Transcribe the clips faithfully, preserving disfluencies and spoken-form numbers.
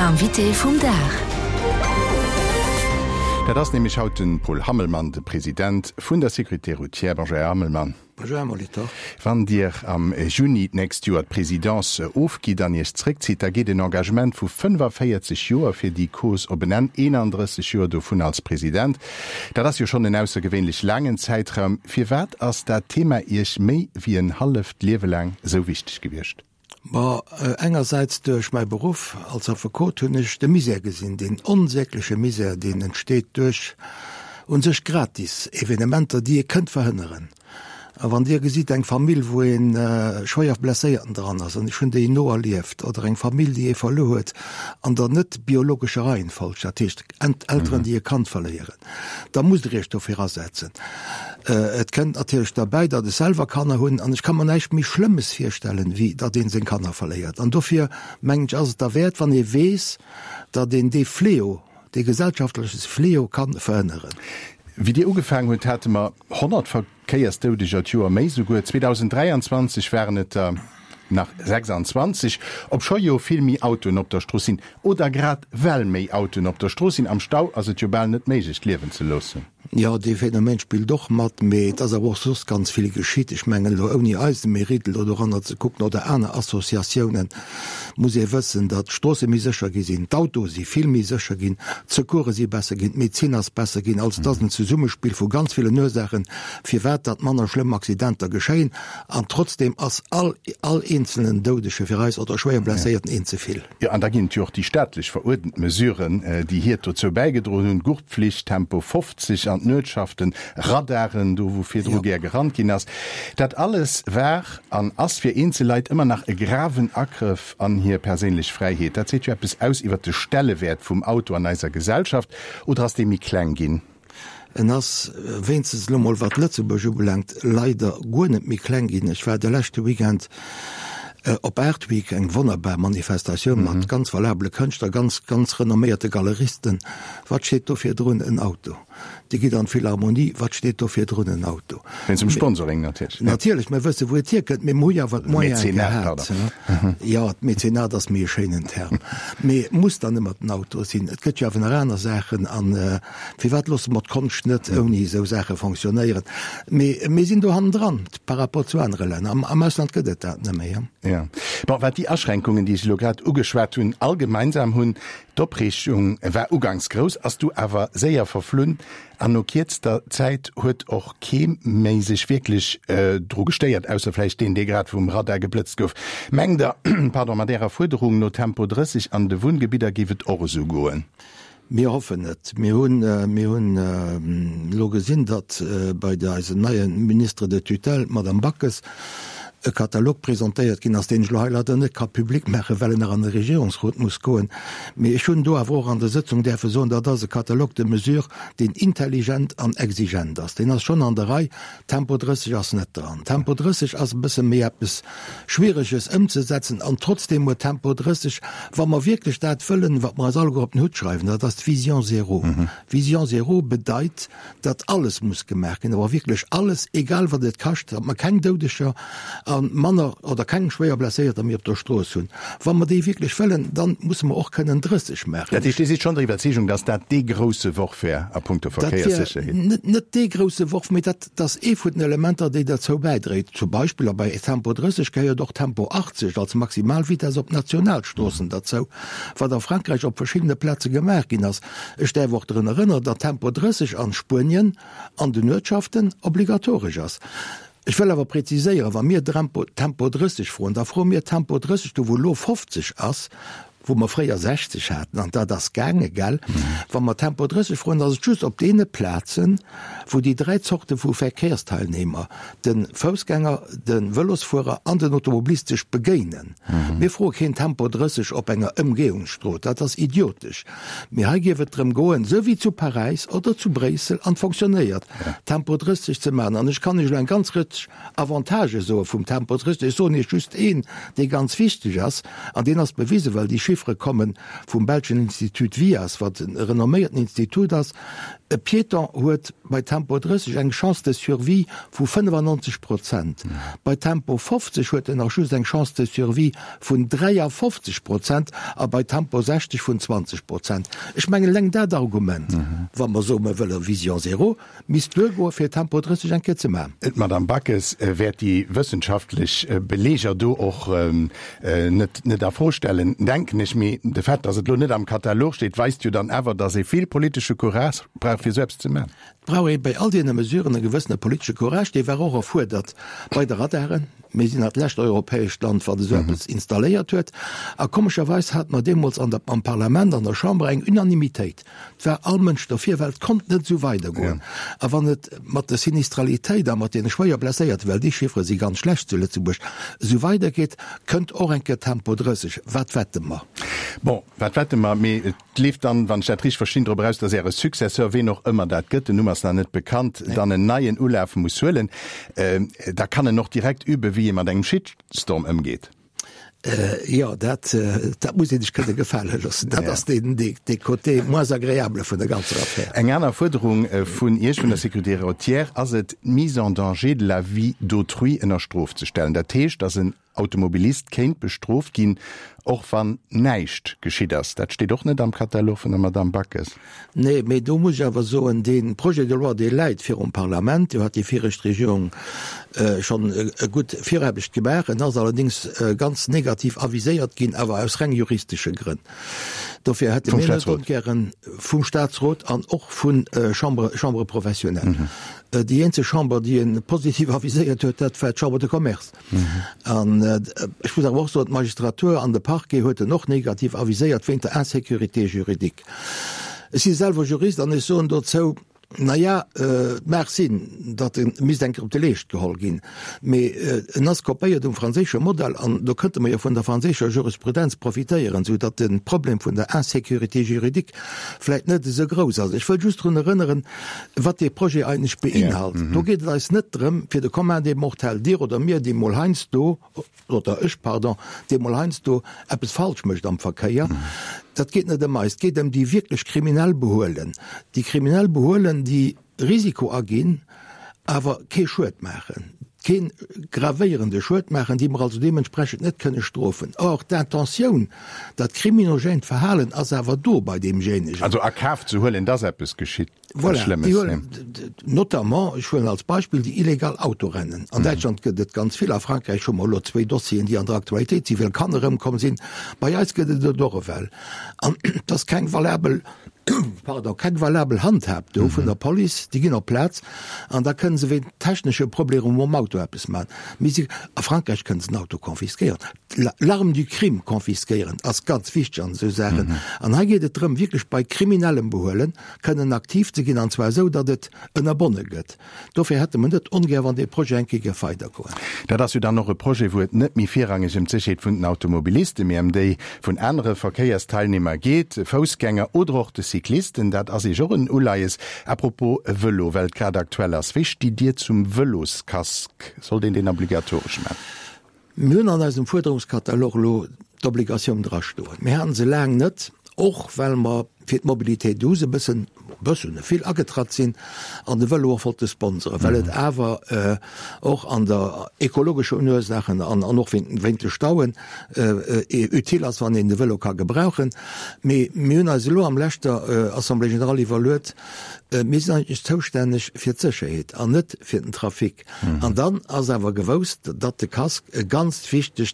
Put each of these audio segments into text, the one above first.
L'invité vum Dach. Ja, das nämlich haut den Paul Hammelmann, de Präsident vun der Sekretär Routier. Bonjour Hammelmann. Wann Dir am Juni näst Joer Präsidentz ofgi dann jerägt, da geht den Engagement vu fünfundvierzig Joer fir die Kurs op benennen einunddreißig Joer do vun als Präsident. Da das jo schon den aussergewöhnlich langen Zeitraum fir wat ass der Thema Ich méi wie en halft lewelang so wichtig gewircht. War äh, engerseits durch mein Beruf als Advokat hun ich de Misère gesinn, den unsägliche Misère, den entsteht durch und sech gratis Evenementer, die ihr könnt verhindern. Wann dir gesieht eng Familie, wo en äh, scheuer blesséierten dran ass an schon de no erlieft oder eng Familie, die e verloet an der net biologische Reihenfolg datcht Eltern, mhm. die ihr kann verleieren. Da muss de recht auf hersetzen. Äh, et kennt natürlich dabei, dat de selber kann hunn an ich kann man nicht mich Schlimmes firstellen, wie dat den se kannner verleiert. An dofir mengg as der Wert wann e wees, dat den de Fleo, de gesellschaftliches Fleo kann verënneren. Wie die ugefangen huet hatte man hundert Verkeiersdeudischer Tour méi so gut zweitausenddreiundzwanzig wären et äh, nach sechsundzwanzig ob scho jo filmi Autoen op der Strossin oder grad well méi Autoen op der Strossin am Stau as et jobal net meigich lewen ze lossen. Ja, de Phänomen spielt doch mat met, as er wo sos ganz viel geschieht. Ich mengen oni Eisenmeritel oder an ze gucken oder eine Assoziationen muss e wëssen, dat Stosse mi secher gesinn, d'Auto sie viel mi secher gin, Zekure sie besser gin, Mediziners besser gin, als das ein Zusummespiel vu ganz viele Ursachen fir wert dat manner schlimm Accidenter geschehen, an trotzdem as all all einzelnen dodesche Verreis oder schwer blessierten ja. Inzuviel. Ja, an da gin jo die staatlich verordneten mesureuren, die hier dazu beigedrohen Gurtpflicht Tempo fünfzig an Notschaften, Radaren, du wofir du ja. gerant gin hast. Dat alles war an ass fir Einzelleit immer nach e graven Angriff an hier persönlich Freiheit. Dat seht ja bis aus iwwer de Stellewert vum Auto an eiser Gesellschaft oder hast dem mi klein gin. En ass wezes Lummel wat Lützeburg belangt leider gonet mi klein gin. Ich war de lechte Weekend äh, op Erdweek eng wonnerbar Manifestation mat mhm. ganz valable Künstler, ganz ganz renommierte Galeristen. Wat steht do fir drun ein Auto? Die geht an Philharmonie, wat steht do fir drun ein Auto? Wenn zum Sponsoring natürlich. Natürlich, man wüsste, wo ihr hier könnt, mit Moja wat Moja hat. Ja, Mäzenat, das mir schönen Term. Me muss dann immer ein Auto sein. Es gibt ja von einer Sachen an, äh, wie wat los mat Kunst nicht ja. irgendwie so Sachen funktionieren. Me, me sind da hand dran, par rapport zu anderen Ländern. Am, am Ausland geht das nicht mehr. Ja. Aber wat die Erschränkungen, die Sie gerade ugeschwert hun, allgemeinsam hun, Dobrichtung war ugangsgros, as du aber sehr verflünnt. An no der Zeit huet och keem méi sich wirklich äh, drogesteiert ausfle den de grad vum Radar geblitzt gouf. Meng der pardon der Forderung no Tempo dreißig an de Wohngebieter givet or so goen. Mir hoffen net mir hun mir hun äh, lo gesinn dat äh, bei der neuen Minister de Tutel Madame Backes e Katalog präsentéiert ginn ass den Schleiler net ka Publikum Mäche Wellen er an den Regierungsrot muss goen. Me ich hun do awo an der Sitzung der Verson, dat dat se Katalog de Mesure den intelligent an exigent ass. Den ass schon an der Rei Tempo dreißig ass net dran. Tempo dreißig ass bisse mehr bis schwieriges ëmzusetzen an trotzdem mo Tempo dreißig, wa man wirklich dat füllen, wat man all op den Hut schreiben, dat das Vision Zero. Mhm. Vision Zero bedeit, dat alles muss gemerken, aber wirklich alles, egal wat dit kascht, dat man kein dodescher an Manner oder kein schwer blaiert mir op der Stroß hun. Wann man die wirklich fällen, dann muss man auch keinen dristig merken. Ja, die schon die Überzeugung, dass dat die große Woche a Punkte Verkehrssicherheit. Net die große Woche mit dat das e vu den Elementer, die dazu beidreht. Zum Beispiel bei Tempo dreißig kann ja doch Tempo achtzig als maximal wie das op Nationalstoßen mhm. dazu, war der Frankreich op verschiedene Plätze gemerkt in das ich der wo drin erinnert, der Tempo dreißig an Spurien an den Wirtschaften obligatorisch ist. Ich will aber präziseieren, war mir Tempo, Tempo dreißig froh, da froh mir Tempo dreißig, du wo lo fünfzig ass, wo man freier sechzig hatten, an da das gange, gell, mhm. Wenn man Tempo dreißig froh, das ist just auf denen Plätzen, wo die drei Sorten von Verkehrsteilnehmer, den Fußgänger, den Velosfuhrer an den automobilistisch begegnen. Mhm. Wir froh kein Tempo dreißig auf einer Umgehungsstraße, das ist idiotisch. Mir haben wir drin gehen, so wie zu Paris oder zu Brüssel, und funktioniert. Ja. Tempo dreißig zu machen, und ich kann nicht ein ganz richtig Avantage so vom Tempo dreißig, so nicht just ein, der ganz wichtig ist, an den das bewiesen, weil die Schiff Chiffre kommen vum Belgischen Institut Vias, wat den renommierten Institut ass. E Pieter huet bei Tempo dreißig eng Chance de Survie vu fünfundneunzig Prozent. Mhm. Bei Tempo fünfzig huet en Schus eng Chance de Survie vun dreiundfünfzig Prozent, a bei Tempo sechzig vun zwanzig Prozent. Ich mengge leng dat Argument, mhm. Wann man so wëlle Vision Zero, mis go fir Tempo dreißig enke ze ma. Et Madame Backes äh, werd die wissenschaftlich äh, Beleger do och ähm, äh, net net da vorstellen. Denken ich mir de Fett, dass het lo net am Katalog steht, weißt du dann ever, dass se viel politische Courage braucht fir selbst zu machen. Brauche bei all den mesuren e gewëssenne politische Courage, die war auch vor, dat bei der Radherren mesinn hat lächt europäisch Land war de Service mhm. installéiert huet. A komischerweise hat man demos an der am Parlament an der Chambre eng Unanimitéit. Dwer all Mënsch der vier Welt kon net so weiter goen. Ja. A wann net mat der Sinistralitéit, mat de Schweier blaiert, well die Chiffre sie ganz schlecht zu Lützeburg so weiter geht, könnt auch enke Tempo dreißig. Wat wette ma? Bon, wat wette ma me lief dann wann Chatrich verschin brauchst, dass er Successeur wie noch immer dat gëtte Nummer net bekannt, nee. Dann en neien Ulaufen muss höllen, äh, da kann er noch direkt übe, wie jemand engem Shitstorm ëmgeht. Äh, ja, dat, äh, dat muss ich kënne gefallen lassen. Dat ass ja. de Koté moins agréable vun der ganze Affaire. Eng aner Forderung äh, vun Ihr vun der Sécurité routière ass et mise en danger de la vie d'autrui ënner Strof zu stellen. Der Teech, dats een Automobilist kenint bestroft ginn och van neicht geschieht das. Dat steht doch net am Katalog von der Madame Backes. Nee, me du muss awer so en den Projekt de loi de Leiit fir um Parlament, du hat die Vierrecht Regierung äh, schon äh, gut firhebecht gebären, as allerdings äh, ganz negativ aviséiert ginn, awer aus rein juristische Grinn. Dafür hätte gern vum Staatsrot an och vun äh, Chambre, Chambre professionell. Mhm. Äh, die enze Chambre, die en positiv aviséiert huet, dat fir Chambre de Commerce. Mhm. Äh, ich muss auch so, Magistratur an der Parke heute noch negativ aviséiert wegen der Insécurité juridique. Es ist selber Jurist an so dort so, naja, äh, mer sinn, dat den Misdenker op de Lecht gehol gin. Me en ass kopéiert dem franzésche Modell an, da könnte man ja vun der franzéscher Jurisprudenz profitéieren, so dat den Problem vun der Insécurité juridique vielleicht net so groß ist. Ich will just run erinnern, wat de Projekt eigentlich beinhalt. Ja, da geht es net drin, fir de Kommande Mortel dir oder mir die Mol Heinz do, oder ich, pardon, die Mol Heinz do, etwas falsch möcht am Verkehr. Mhm. Dat geht net meist, geht um die wirklich kriminell behohlen. Die kriminell behohlen, die Risiko agin, aber ke Schuld machen. Kein gravierende Schuld machen, die man also dementsprechend net könne strofen. Auch der Intention, dat kriminogent verhalen, als er war do bei dem Genischen. Also erkauf zu holen, dass etwas geschieht. Voilà, holen, notamment, ich will als Beispiel die illegal Autorennen. An mhm. Deutschland gibt es ganz viel, in Frankreich schon mal zwei Dossiers, die an der Aktualität zivil kann kommen sind. Bei uns gibt es doch well. Das ist kein valabel Pardon, kein valabel Handhab mhm. von der Police, die gehen auf Platz, und da können sie technische Probleme um dem Auto etwas machen. In Frankreich können sie ein Auto konfiskieren. L'arme du Crime konfiskieren, als ganz wichtig an so sagen. Mhm. Und da geht es darum, wirklich bei kriminellen Behohlen können aktiv zu gehen, und zwar so, dass es eine Bonne gibt. Dafür hätte man nicht ungern, wenn die Projekte gefeiert gehen. Da hast du dann noch ein Projekt, wo es nicht mehr vierrangig im Sicherheit von den Automobilisten, mehr um die von anderen Verkehrsteilnehmern geht, Fußgänger oder auch die Cyklisten, dat as ich een Uleies apropos Velo, weil gerade aktuell as wisch, die dir zum Veloskask soll den den obligatorisch machen. Mün an dem Forderungskatalog lo d'Obligation drasto. Wir haben se lang net, och weil man fir Mobilität dose bisssen bëssen viel agetrat sinn an de Velo voll te sponseren, weil het awer äh, auch an der ekologische Ursachen an an noch wente stauen äh, äh, util as wann in de Velo kann gebrauchen. Me Mün selo am Lächter äh, Assemblée General evaluet äh, mis is zuständig fir Sicherheit an net fir den Trafik. An mhm. dann as awer gewost, dat de Kask äh, ganz wichtig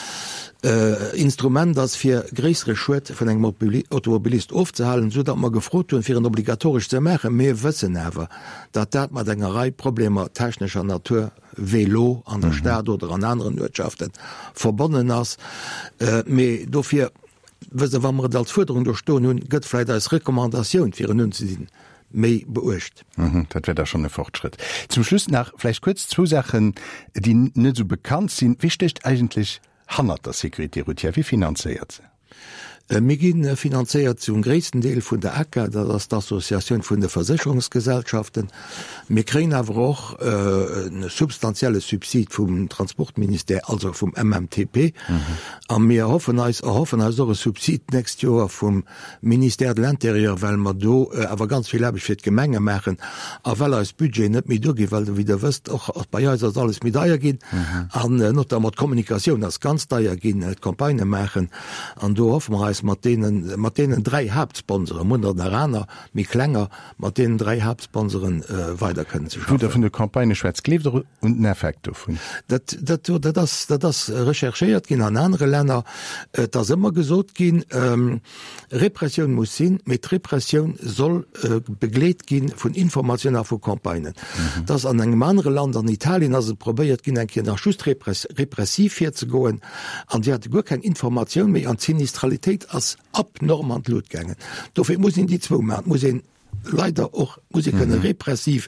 Äh, Instrument, das fir gräsere Schwet vun eng Automobilist aufzuhalen, so dat man gefrot hun fir een obligatorisch ze mecher mé wëssen hawer, dat dat mat engerei Probleme technischer Natur, Velo an der mhm. Stadt oder an anderen Wirtschaften verbonnen ass. Äh, me dofir wësse wann man als Forderung durchsto hun gëttfleit als Rekommandaationun fir nun ze dienen. méi beurcht. Mhm, dat wär da schon ein Fortschritt. Zum Schluss nach vielleicht kurz zwei Sachen, die net so bekannt sind. Wie steht eigentlich Hanner der Sécurité routière, wie finanziert se? mir gin finanziert zum gréessten Deel vun der Äcker, dat ass d'Assoziation vun de Versicherungsgesellschaften. Mir kreen awer och äh, een substanzielle Subsid vum Transportminister, also vum M M T P. Am mhm. mir hoffen als erhoffen als eure Subsid näst Joer vum Minister de l'Interieur, well mat do äh, awer ganz viel habe fir d Gemenge machen, a well als Budget net mi dogi, weil du wieder wëst och bei Jo alles mit daier gin an mhm. äh, not mat Kommunikation as ganz daier gin et Kampagne machen an do hoffen als mat mat denen drei Hauptsponsoren Munder Raner mi klenger mat denen drei Hauptsponsoren äh, weiter können zu vun der Kampagne Schweiz kleef und Effekt vun dat dat das dat das recherchiert gin an andere Länder äh, das immer gesot gin ähm, Repression muss sinn mit Repression soll äh, begleet gin vun informationer vu Kampagnen mhm. das an engem andere Land an Italien as probiert gin en nach just repressiv fir ze goen an die hat go kein Information méi an Sinistralität als abnorm an Lotgängen. Dafür muss in die zwei Monate, muss ihn leider auch, muss ich können mhm. repressiv,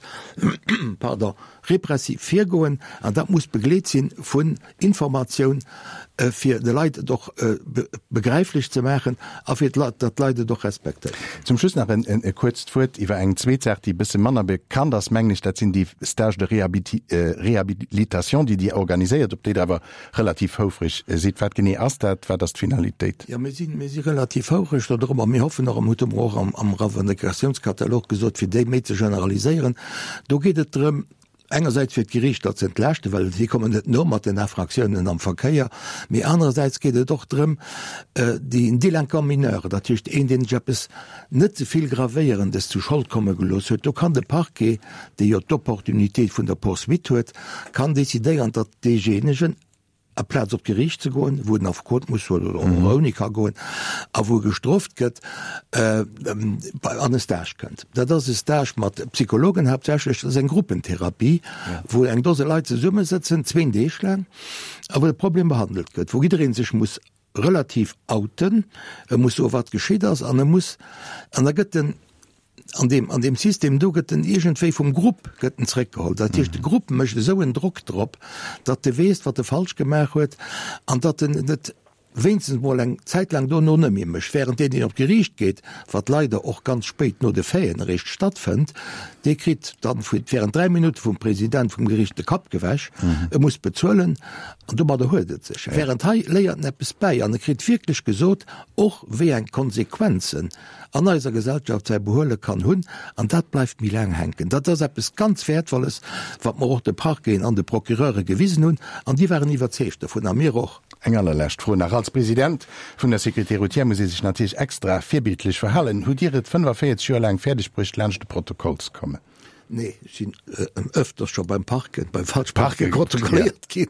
pardon, repressiv vorgehen, und das muss begleitet sein von Information, äh, für die Leute doch äh, be begreiflich zu machen, auf die Leute, die Leute doch respektieren. Zum Schluss noch ein, ein, ein kurzes Wort über eine zweite die ein bisschen Männer bekannt, das mänglich, das sind die Stage de Rehabilit äh, Rehabilitation, die die organisiert, ob die da aber relativ hochfrisch äh, sieht, was genau ist, das war das die Finalität. Ja, wir sind, wir sind relativ hochfrisch darüber, wir hoffen noch am Hutemrohr am, am Revendicationskatalog gesagt, für die mehr zu generalisieren. Da geht es darum, einerseits wird Gericht das entlaschte, weil sie kommen nicht nur mit den Infraktionen am Verkehr, aber andererseits geht es doch darum, äh, die Delinquent Mineur, das ist in den Jobs nicht so viel Gravierendes zu Schuld kommen gelöst wird. Da kann der Parquet, der ja die Opportunität von der Post mithört, kann dezidieren, dass diejenigen a Platz op Gericht zu goen, wo den auf Kot muss oder mhm. Ronika goen, a wo gestroft gëtt äh, ähm, bei an Stage kënnt. Dat das is Stage mat Psychologen habt en Gruppentherapie, ja. wo eng dose Leute Summe sitzen, zwing Deechlein, aber das Problem behandelt gëtt, wo jeder sich muss relativ outen, er muss so wat geschieht ass, an er muss an der gëtt an dem an dem System do gëtt den egentéi vum Grupp gëtten zréckgeholt. Dat Hicht de Gruppe mechte so en Druck drop, dat de weest, wat de falsch gemerk huet, an dat den net westens mo eng Zeitlang do nonnemimech, während den den op Gericht geht, wat leider och ganz spät no de Féienrecht stattfind, de krit dann während drei Minuten vum Präsident vum Gericht de Kap gewäsch, mhm. er muss bezuelen, an du mat der huedet sech. Ja. Während hei leiert neppes bei, an er krit wirklich gesot, och wie eng Konsequenzen an eiser Gesellschaft sei behole kann hunn, an dat bleifft mir lang henken. Dat das es ganz wertvolles, wat man auch de Park gehen an de Prokureure gewiesen hun, an die waren iwwerzeefte vun a mir och. Engerlecht froh nach als Präsident vun der Sekretär Routier muss sich natürlich extra vierbildlich verhallen. Hu Diet fünfundvierzig Jahre lang fertigspricht lernchte Protokolls komme. Nee, sind äh, öfters schon beim Parken, beim Falschparken protokolliert gehen.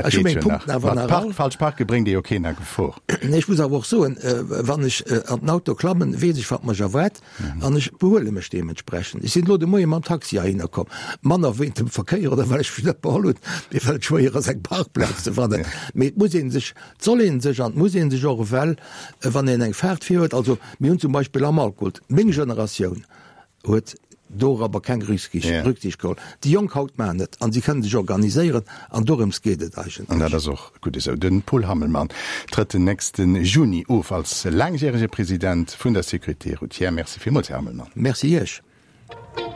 Falschparken bringt die okay nach vor. Nee, ich muss aber auch so, äh, wenn ich äh, an den Auto klammen, weiß ich, was man schon weiß, mhm. und ich behole mich dementsprechend. Ich sind nur die Mal im Taxi reingekommen. Man erwähnt im Verkehr, oder weil ich wieder beholt, mir fällt schwer, als ein Parkplatz zu fahren. Ja. Muss ihn sich, soll ihn sich an, muss ihn sich auch, weil, wenn er einen Pferd fährt, also, wir haben zum Beispiel am Alkohol, meine Generation, hat do aber kein Rücksicht yeah. die Jung haut man net an sie können sich organisieren an Dorems geht auch gut ist den Paul Hammelmann tritt den nächsten Juni auf als langjährige Präsident von der Sekretär Routier. Merci vielmals, Herr Hammelmann. Merci.